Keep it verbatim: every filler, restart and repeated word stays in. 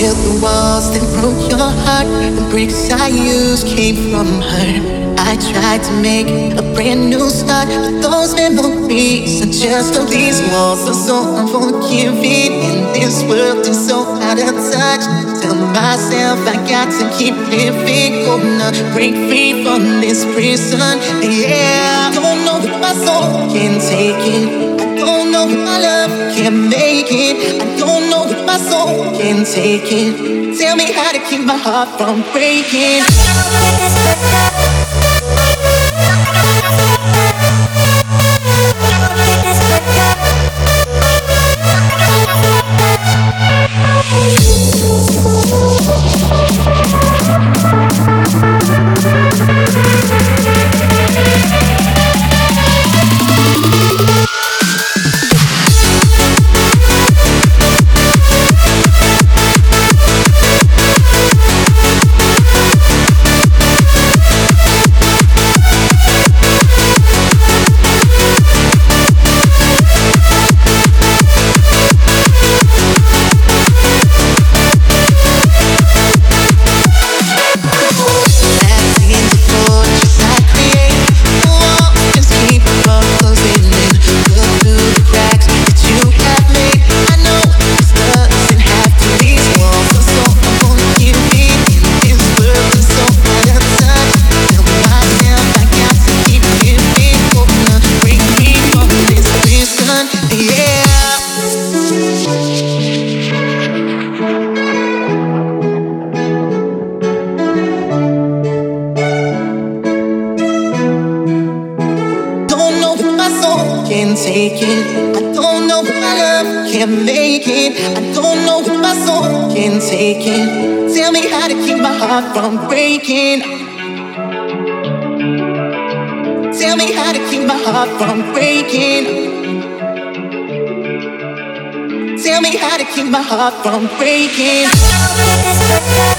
built the walls that broke your heart. The bricks I used came from her. I tried to make a brand new start, but those memories are just all these walls are so unforgiving. In this world is so out of touch. Tell myself I got to keep living, gonna break free from this prison. Yeah, I don't know if my soul can take it. I don't know if my love can make it. I don't know if my soul can take it. Tell me how to keep my heart from breaking. Take it. I don't know if my love can make it. I don't know if my soul can take it. Tell me how to keep my heart from breaking. Tell me how to keep my heart from breaking. Tell me how to keep my heart from breaking.